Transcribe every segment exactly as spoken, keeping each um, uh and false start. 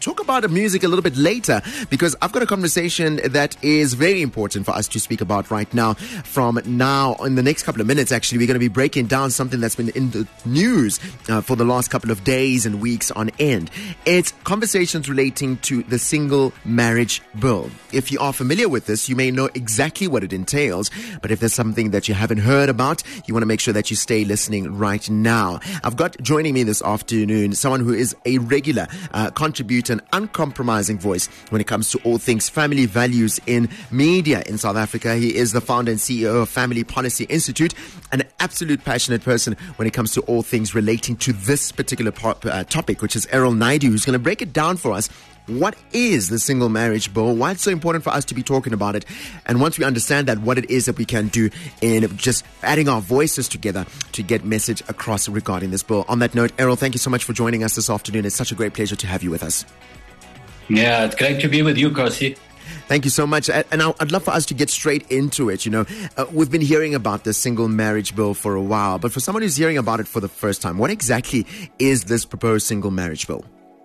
talk about the music a little bit later, because I've got a conversation that is very important for us to speak about right now. From now, in the next couple of minutes, actually, we're going to be breaking down something that's been in the news uh, for the last couple of days and weeks on end. It's conversations relating to the Single Marriage Bill. If you are familiar with this, you may know exactly what it entails, but if there's something that you haven't heard about, you want to make sure that you stay listening right now. I've got joining me this afternoon someone who is a regular uh, contributor, an uncompromising voice when it comes to all things family values in media in South Africa. He is the founder and C E O of Family Policy Institute, an absolute passionate person when it comes to all things relating to this particular part, uh, topic, which is Errol Naidu, who's going to break it down for us. What is the Single Marriage Bill? Why it's so important for us to be talking about it? And once we understand that, what it is that we can do in just adding our voices together to get message across regarding this bill. On that note, Errol, thank you so much for joining us this afternoon. It's such a great pleasure to have you with us. Yeah, it's great to be with you, Kosi. Thank you so much. And I'd love for us to get straight into it. You know, uh, we've been hearing about the Single Marriage Bill for a while, but for someone who's hearing about it for the first time, what exactly is this proposed Single Marriage Bill?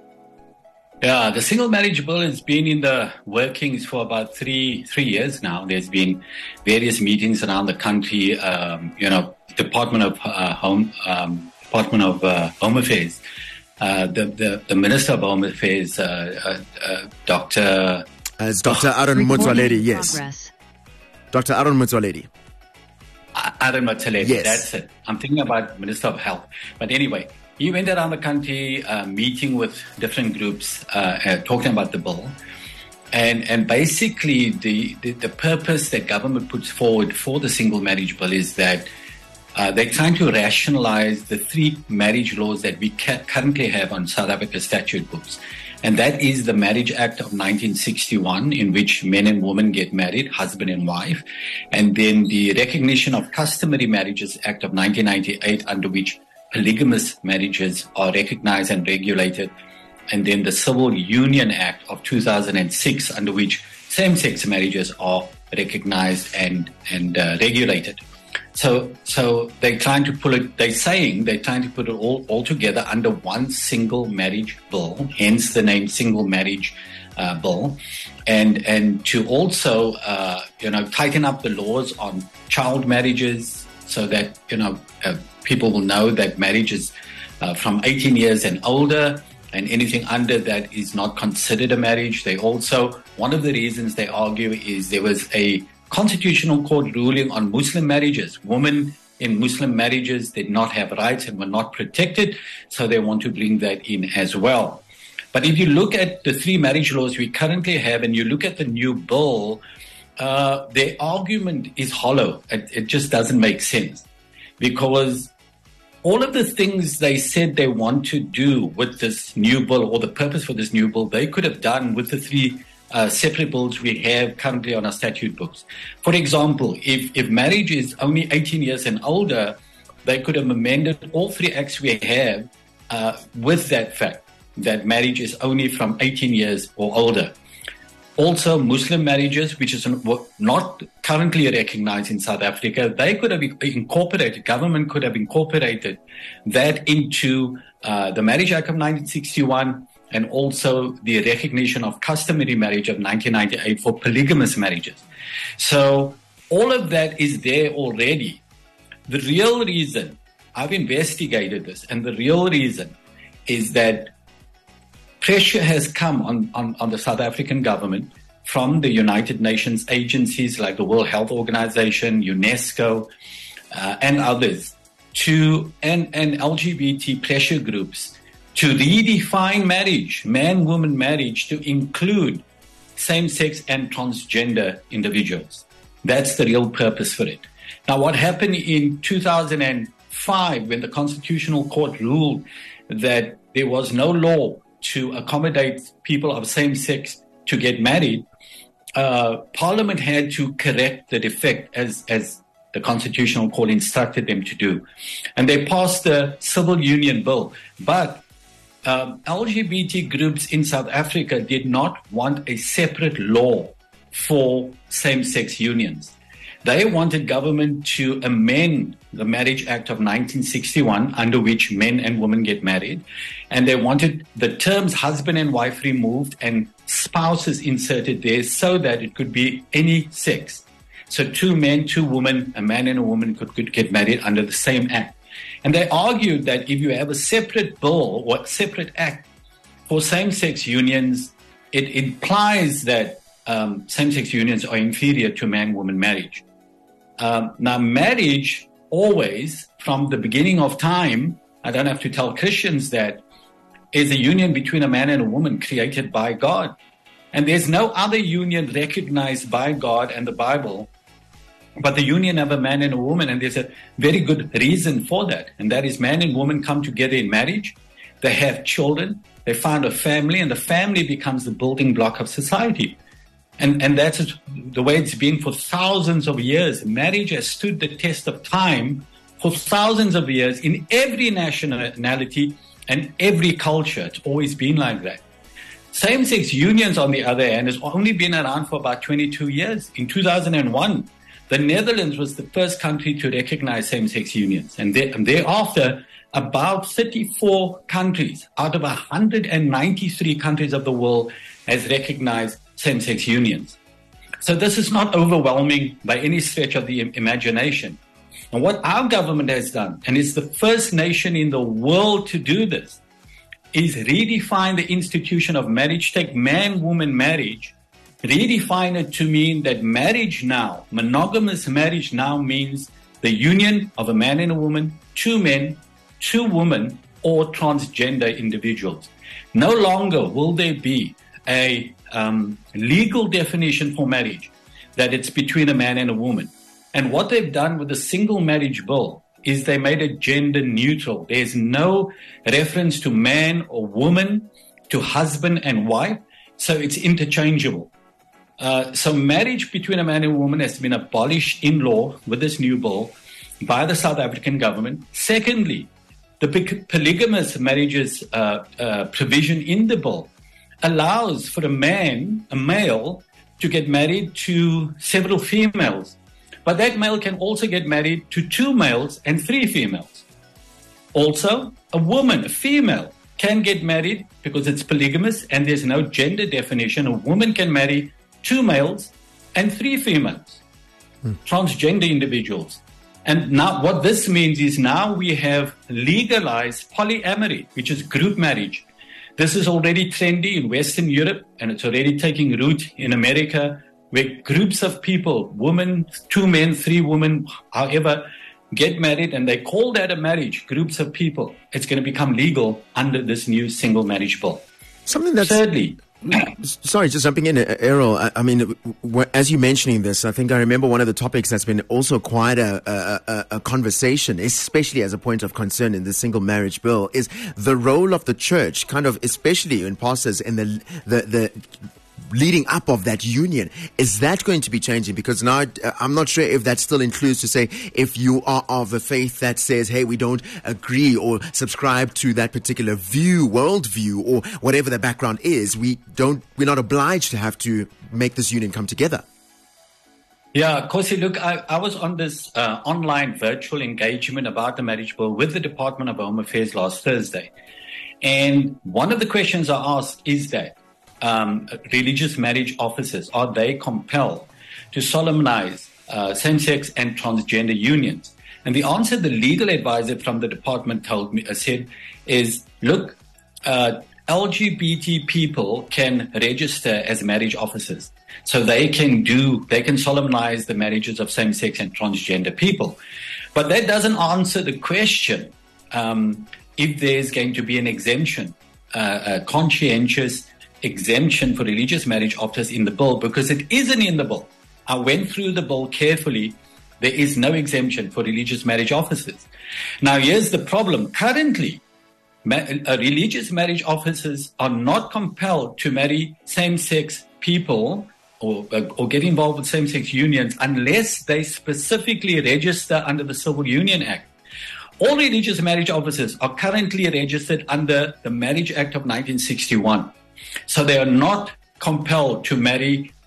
Yeah, the Single Marriage Bill has been in the workings for about three three years now. There's been various meetings around the country. Um, you know, Department of uh, Home um, Department of uh, Home Affairs, uh, the, the the Minister of Home Affairs, uh, uh, uh, Doctor As Doctor Oh, Aaron Motsoaledi, yes. Doctor Aaron Motsoaledi. Aaron Motsoaledi, yes. That's it. I'm thinking about Minister of Health. But anyway, he went around the country uh, meeting with different groups, uh, uh, talking about the bill. And and basically the, the, the purpose that government puts forward for the Single Marriage Bill is that uh, they're trying to rationalize the three marriage laws that we ca- currently have on South Africa statute books. And that is the Marriage Act of nineteen sixty-one, in which men and women get married, husband and wife. And then the Recognition of Customary Marriages Act of nineteen ninety-eight, under which polygamous marriages are recognized and regulated. And then the Civil Union Act of two thousand six, under which same-sex marriages are recognized and, and uh, regulated. So, so they're trying to pull it, they're saying they're trying to put it all, all together under one single marriage bill, hence the name Single Marriage uh, Bill. And, and to also, uh, you know, tighten up the laws on child marriages so that, you know, uh, people will know that marriage is uh, from eighteen years and older, and anything under that is not considered a marriage. They also, one of the reasons they argue is there was a Constitutional Court ruling on Muslim marriages. Women in Muslim marriages did not have rights and were not protected, so they want to bring that in as well. But if you look at the three marriage laws we currently have and you look at the new bill, uh, their argument is hollow. It, it just doesn't make sense, because all of the things they said they want to do with this new bill, or the purpose for this new bill, they could have done with the three uh, separate bills we have currently on our statute books. For example, if, if marriage is only eighteen years and older, they could have amended all three acts we have uh, with that fact, that marriage is only from eighteen years or older. Also, Muslim marriages, which is not currently recognized in South Africa, they could have incorporated, government could have incorporated that into uh, the Marriage Act of nineteen sixty-one, and also the Recognition of Customary Marriage of nineteen ninety-eight for polygamous marriages. So all of that is there already. The real reason, I've investigated this, and the real reason is that pressure has come on, on, on the South African government from the United Nations agencies like the World Health Organization, UNESCO, uh, and others, to and, and L G B T pressure groups to redefine marriage, man-woman marriage, to include same-sex and transgender individuals. That's the real purpose for it. Now, what happened in two thousand five when the Constitutional Court ruled that there was no law to accommodate people of same sex to get married, uh, Parliament had to correct the defect as, as the Constitutional Court instructed them to do. And they passed the Civil Union Bill. But um, L G B T groups in South Africa did not want a separate law for same-sex unions. They wanted government to amend the Marriage Act of nineteen sixty-one, under which men and women get married. And they wanted the terms husband and wife removed and spouses inserted there so that it could be any sex. So two men, two women, a man and a woman could, could get married under the same act. And they argued that if you have a separate bill or separate act for same-sex unions, it implies that um, same-sex unions are inferior to man-woman marriage. Um, now, marriage always, from the beginning of time, I don't have to tell Christians that, is a union between a man and a woman created by God. And there's no other union recognized by God and the Bible but the union of a man and a woman. And there's a very good reason for that. And that is man and woman come together in marriage. They have children. They found a family, and the family becomes the building block of society. And and that's the way it's been for thousands of years. Marriage has stood the test of time for thousands of years in every nationality and every culture. It's always been like that. Same-sex unions, on the other hand, has only been around for about twenty-two years. In two thousand one, the Netherlands was the first country to recognize same-sex unions. And, there, and thereafter, about thirty-four countries out of one hundred ninety-three countries of the world has recognized same-sex unions. So this is not overwhelming by any stretch of the imagination. And what our government has done, and it's the first nation in the world to do this, is redefine the institution of marriage. Take man-woman marriage, redefine it to mean that marriage now, monogamous marriage now means the union of a man and a woman, two men, two women, or transgender individuals. No longer will there be a um, legal definition for marriage that it's between a man and a woman. And what they've done with the single marriage bill is they made it gender neutral. There's no reference to man or woman, to husband and wife, so it's interchangeable. Uh, so marriage between a man and a woman has been abolished in law with this new bill by the South African government. Secondly, the polygamous marriages uh, uh, provision in the bill allows for a man, a male, to get married to several females. But that male can also get married to two males and three females. Also, a woman, a female, can get married because it's polygamous and there's no gender definition. A woman can marry two males and three females, hmm. transgender individuals. And now what this means is now we have legalized polyamory, which is group marriage. This is already trendy in Western Europe, and it's already taking root in America, where groups of people, women, two men, three women, however, get married, and they call that a marriage, groups of people. It's going to become legal under this new single marriage bill. Something that's... Thirdly... Sorry, just jumping in, Errol. I, I mean, as you mentioning this, I think I remember one of the topics that's been also quite a, a, a conversation, especially as a point of concern in the single marriage bill, is the role of the church, kind of, especially in pastors in the the the. leading up of that union. Is that going to be changing? Because now uh, I'm not sure if that still includes to say if you are of a faith that says, hey, we don't agree or subscribe to that particular view, worldview, or whatever the background is, we don't, we're not obliged to have to make this union come together. Yeah, Kosi, look, I, I was on this uh, online virtual engagement about the marriage bill with the Department of Home Affairs last Thursday. And one of the questions I asked is that Um, religious marriage officers, are they compelled to solemnize uh, same-sex and transgender unions? And the answer the legal advisor from the department told me, uh, said, is, look, uh, L G B T people can register as marriage officers. So they can do, they can solemnize the marriages of same-sex and transgender people. But that doesn't answer the question um, if there's going to be an exemption, uh, a conscientious exemption for religious marriage officers in the bill, because it isn't in the bill. I went through the bill carefully. There is no exemption for religious marriage officers. Now, here's the problem. Currently, ma- uh, religious marriage officers are not compelled to marry same-sex people or, uh, or get involved with same-sex unions unless they specifically register under the Civil Union Act. All religious marriage officers are currently registered under the Marriage Act of nineteen sixty-one. So they are not compelled to marry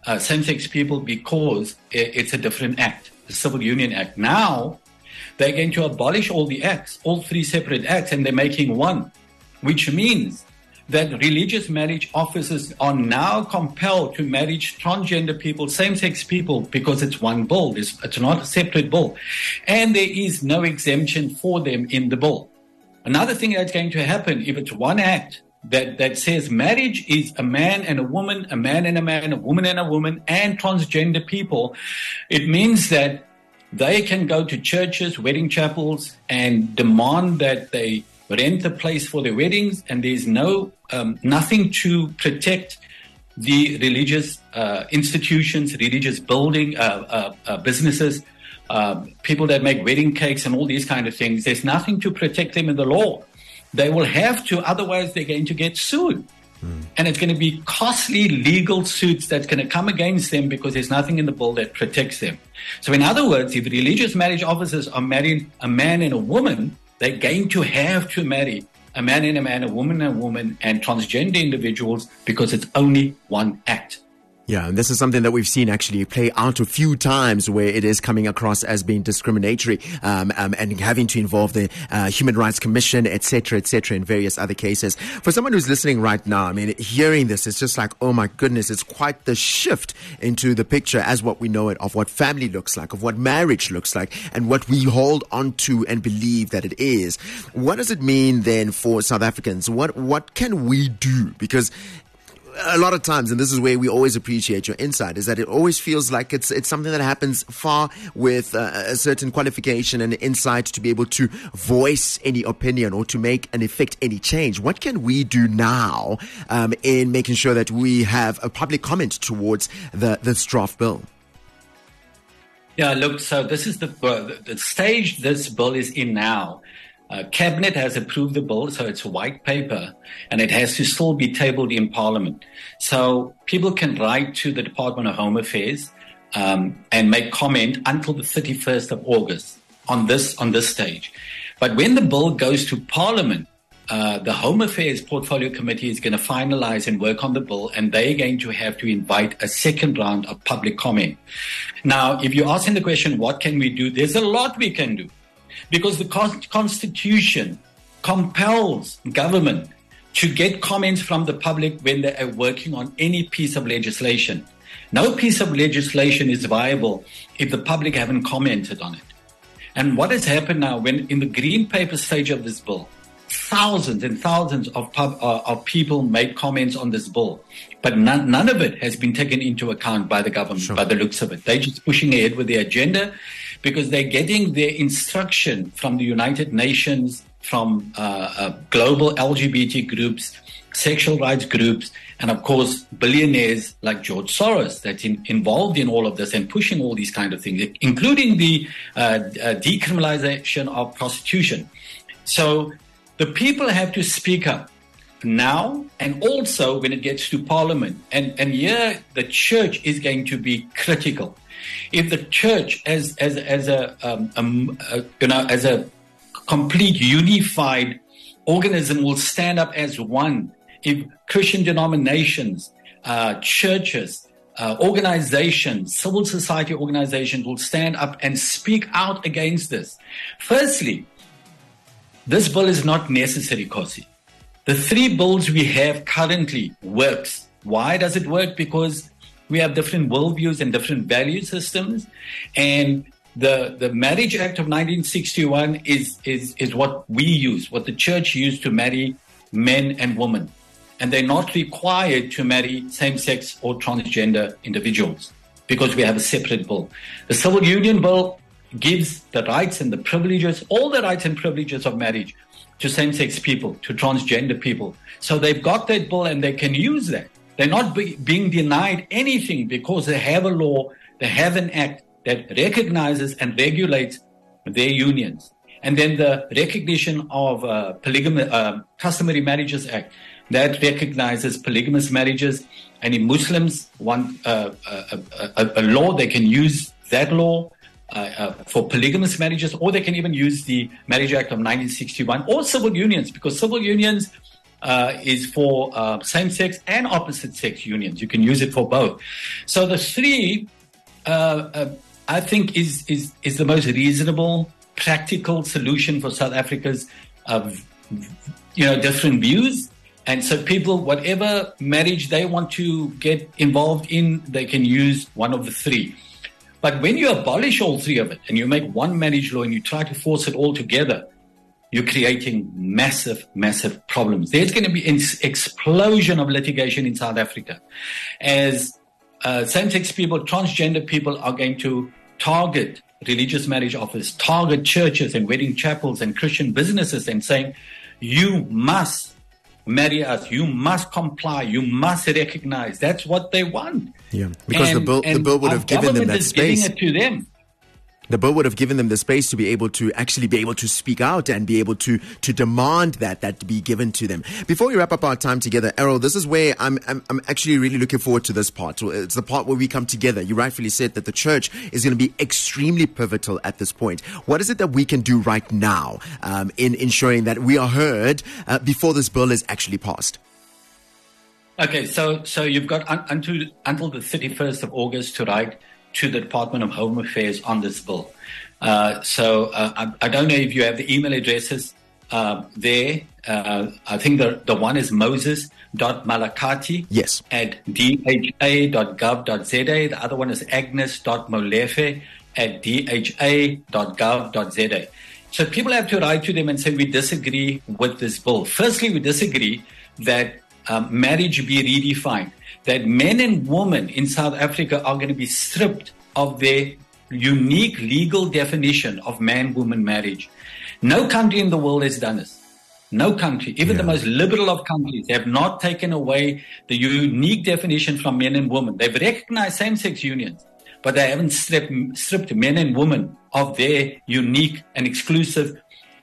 uh, same-sex people because it's a different act, the Civil Union Act. Now, they're going to abolish all the acts, all three separate acts, and they're making one, which means that religious marriage officers are now compelled to marry transgender people, same-sex people, because it's one bill. It's, it's not a separate bill. And there is no exemption for them in the bill. Another thing that's going to happen, if it's one act that, that says marriage is a man and a woman, a man and a man, a woman and a woman, and transgender people, it means that they can go to churches, wedding chapels, and demand that they rent a place for their weddings, and there's no um, nothing to protect the religious uh, institutions, religious building, uh, uh, uh, businesses, uh, people that make wedding cakes and all these kind of things. There's nothing to protect them in the law. They will have to, otherwise they're going to get sued. Mm. And it's going to be costly legal suits that's going to come against them because there's nothing in the bill that protects them. So in other words, if religious marriage officers are marrying a man and a woman, they're going to have to marry a man and a man, a woman and a woman, and transgender individuals because it's only one act. Yeah, and this is something that we've seen actually play out a few times where it is coming across as being discriminatory um, um, and having to involve the uh, Human Rights Commission, et cetera, et cetera, in various other cases. For someone who's listening right now, I mean, hearing this, it's just like, oh my goodness, it's quite the shift into the picture as what we know it of what family looks like, of what marriage looks like, and what we hold on to and believe that it is. What does it mean then for South Africans? What what can we do? Because a lot of times, and this is where we always appreciate your insight, is that it always feels like it's it's something that happens far with uh, a certain qualification and insight to be able to voice any opinion or to make and effect any change. What can we do now um, in making sure that we have a public comment towards the this draft bill? Yeah, look, so this is the, uh, the stage this bill is in now. Uh, Cabinet has approved the bill, so it's a white paper, and it has to still be tabled in Parliament. So people can write to the Department of Home Affairs um, and make comment until the thirty-first of August on this on this stage. But when the bill goes to Parliament, uh, the Home Affairs Portfolio Committee is going to finalize and work on the bill, and they're going to have to invite a second round of public comment. Now, if you're asking the question, what can we do? There's a lot we can do. Because the Constitution compels government to get comments from the public when they are working on any piece of legislation. No piece of legislation is viable if the public haven't commented on it. And what has happened now, when in the green paper stage of this bill, thousands and thousands of, pub, uh, of people made comments on this bill, but none, none of it has been taken into account by the government, sure. by the looks of it. They're just pushing ahead with their agenda, because they're getting their instruction from the United Nations, from uh, uh, global L G B T groups, sexual rights groups, and of course, billionaires like George Soros that's in, involved in all of this and pushing all these kind of things, including the uh, uh, decriminalization of prostitution. So the people have to speak up now, and also when it gets to Parliament. And, and here the church is going to be critical. If the church, as as as a, um, um, uh, you know, as a complete unified organism, will stand up as one, if Christian denominations, uh, churches, uh, organizations, civil society organizations will stand up and speak out against this. Firstly, this bill is not necessary, Kosi. The three bills we have currently works. Why does it work? Because we have different worldviews and different value systems, and the the Marriage Act of nineteen sixty-one is is is what we use, what the church used to marry men and women, and they're not required to marry same-sex or transgender individuals because we have a separate bill. The Civil Union Bill gives the rights and the privileges, all the rights and privileges of marriage to same-sex people, to transgender people. So they've got that bill and they can use that. They're not be, being denied anything because they have a law, they have an act that recognizes and regulates their unions. And then the recognition of uh, polygamy, uh, Customary Marriages Act, that recognizes polygamous marriages. And if Muslims want uh, a, a, a law, they can use that law uh, uh, for polygamous marriages, or they can even use the Marriage Act of nineteen sixty-one or civil unions, because civil unions uh, is for uh, same-sex and opposite-sex unions. You can use it for both. So the three, uh, uh, I think, is, is, is the most reasonable, practical solution for South Africa's, uh, you know, different views. And so people, whatever marriage they want to get involved in, they can use one of the three. But when you abolish all three of it and you make one marriage law and you try to force it all together, you're creating massive, massive problems. There's going to be an explosion of litigation in South Africa as uh, same-sex people, transgender people are going to target religious marriage offers, target churches and wedding chapels and Christian businesses and saying, you must marry us, you must comply, you must recognize. That's what they want. Yeah, because and, the bill the bill would have given them that is space. Giving it to them. The bill would have given them the space to be able to actually be able to speak out and be able to to demand that that be given to them. Before we wrap up our time together, Errol, this is where I'm, I'm I'm actually really looking forward to this part. It's the part where we come together. You rightfully said that the church is going to be extremely pivotal at this point. What is it that we can do right now um, in ensuring that we are heard uh, before this bill is actually passed? Okay, so so you've got un- until until the thirty-first of August to write to the Department of Home Affairs on this bill. Uh, so uh, I, I don't know if you have the email addresses uh, there. Uh, I think the, the one is moses dot malakati yes. at d h a dot gov dot z a. The other one is agnes dot molefe at d h a dot gov dot z a. So people have to write to them and say, we disagree with this bill. Firstly, we disagree that um, marriage be redefined. That men and women in South Africa are going to be stripped of their unique legal definition of man-woman marriage. No country in the world has done this. No country, even yeah. the most liberal of countries, have not taken away the unique definition from men and women. They've recognized same-sex unions, but they haven't stripped, stripped men and women of their unique and exclusive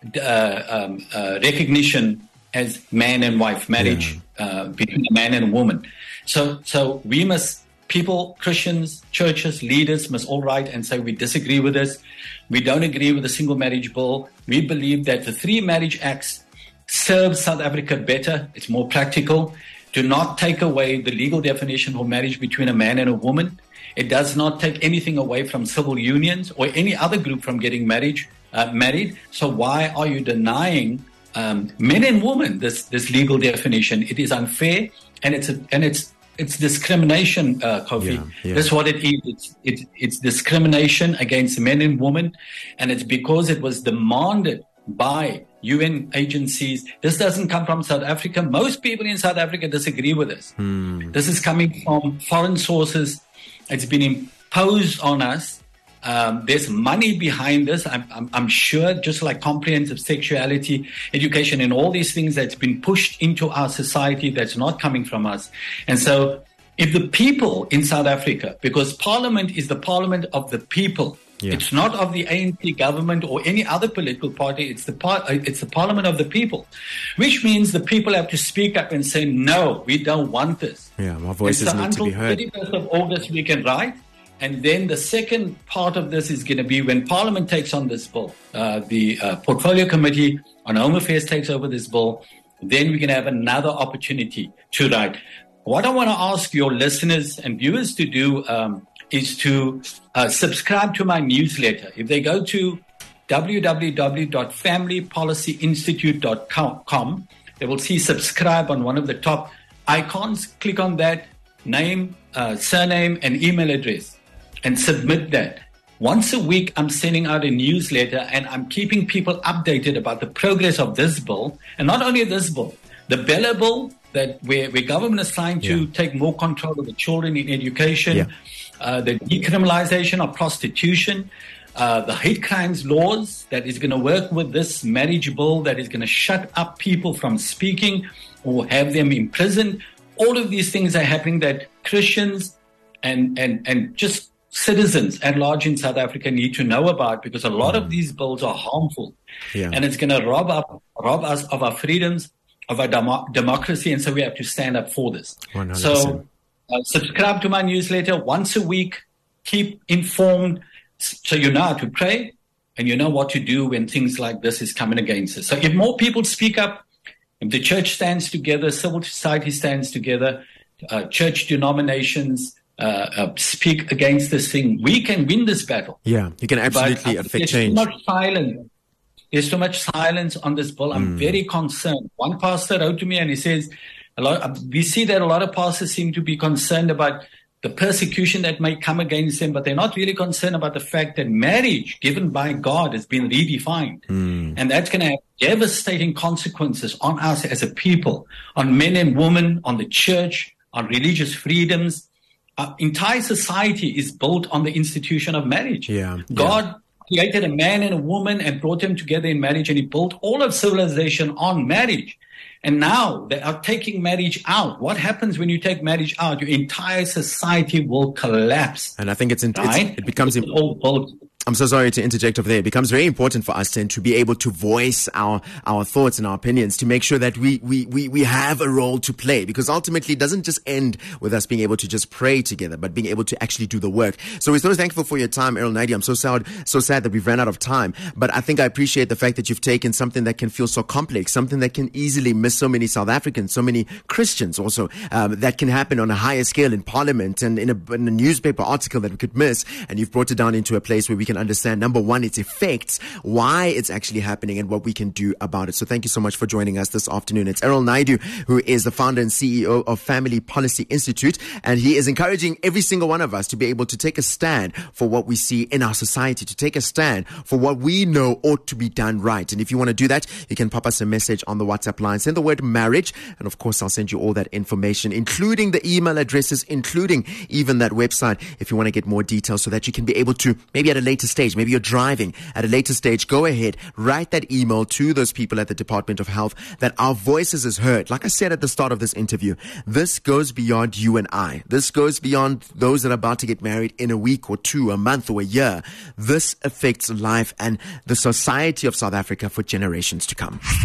uh, um, uh, recognition as man and wife marriage yeah. uh, between a man and a woman. So, so we must, people, Christians, churches, leaders must all write and say we disagree with this. We don't agree with the single marriage bill. We believe that the three marriage acts serve South Africa better. It's more practical. Do not take away the legal definition of marriage between a man and a woman. It does not take anything away from civil unions or any other group from getting married. Uh, married. So why are you denying um, men and women this this legal definition? It is unfair, and it's a, and it's. It's discrimination, uh, Kofi. Yeah, yeah. That's what it is. It's, it's, it's discrimination against men and women. And it's because it was demanded by U N agencies. This doesn't come from South Africa. Most people in South Africa disagree with this. Hmm. This is coming from foreign sources. It's been imposed on us. Um, there's money behind this. I'm, I'm, I'm sure, just like comprehensive sexuality education and all these things that's been pushed into our society that's not coming from us. And so if the people in South Africa, because Parliament is the Parliament of the people, yeah. it's not of the A N C government or any other political party, it's the, par- it's the Parliament of the people, which means the people have to speak up and say, no, we don't want this. Yeah, our voices so need to be heard. Until thirty-first of August, we can write. And then the second part of this is going to be when Parliament takes on this bill, uh, the uh, Portfolio Committee on Home Affairs takes over this bill, then we're going to have another opportunity to write. What I want to ask your listeners and viewers to do um, is to uh, subscribe to my newsletter. If they go to w w w dot family policy institute dot com, they will see subscribe on one of the top icons. Click on that, name, uh, surname, and email address, and submit that. Once a week, I'm sending out a newsletter and I'm keeping people updated about the progress of this bill. And not only this bill, the Bella bill, that where, where government is trying to yeah. take more control of the children in education, yeah. uh, the decriminalization of prostitution, uh, the hate crimes laws that is going to work with this marriage bill that is going to shut up people from speaking or have them imprisoned. All of these things are happening that Christians and, and, and just citizens at large in South Africa need to know about, because a lot mm. of these bills are harmful yeah. and it's going to rob up, rob us of our freedoms, of our demo- democracy. And so we have to stand up for this. one hundred percent. So uh, subscribe to my newsletter once a week, keep informed so you know how to pray and you know what to do when things like this is coming against us. So if more people speak up, If the church stands together, civil society stands together, uh, church denominations uh, uh, speak against this thing, we can win this battle. Yeah, you can absolutely but affect there's change. Too much silence. There's too much silence on this bill. I'm mm. very concerned. One pastor wrote to me and he says, a lot, we see that a lot of pastors seem to be concerned about the persecution that may come against them, but they're not really concerned about the fact that marriage given by God has been redefined. Mm. And that's going to have devastating consequences on us as a people, on men and women, on the church, on religious freedoms. Our entire society is built on the institution of marriage. Yeah. God yeah. created a man and a woman and brought them together in marriage, and he built all of civilization on marriage. And now they are taking marriage out. What happens when you take marriage out? Your entire society will collapse. And I think it's, in, right? it's it becomes it's all built. I'm so sorry to interject over there. It becomes very important for us then to be able to voice our, our thoughts and our opinions to make sure that we, we, we, we have a role to play, because ultimately it doesn't just end with us being able to just pray together, but being able to actually do the work. So we're so thankful for your time, Errol Naidoo. I'm so sad, so sad that we've ran out of time, but I think I appreciate the fact that you've taken something that can feel so complex, something that can easily miss so many South Africans, so many Christians also, um, that can happen on a higher scale in Parliament and in a, in a newspaper article that we could miss. And you've brought it down into a place where we can understand, number one, its effects, why it's actually happening, and what we can do about it. So thank you so much for joining us this afternoon. It's Errol Naidoo, who is the founder and C E O of Family Policy Institute, and he is encouraging every single one of us to be able to take a stand for what we see in our society, to take a stand for what we know ought to be done right. And if you want to do that, you can pop us a message on the WhatsApp line. Send the word marriage, and of course, I'll send you all that information, including the email addresses, including even that website, if you want to get more details, so that you can be able to, maybe at a later stage, maybe you're driving at a later stage, go ahead, write that email to those people at the Department of Health, that our voices is heard. Like I said at the start of this interview, this goes beyond you and I. This goes beyond those that are about to get married in a week or two, a month or a year. This affects life and the society of South Africa for generations to come.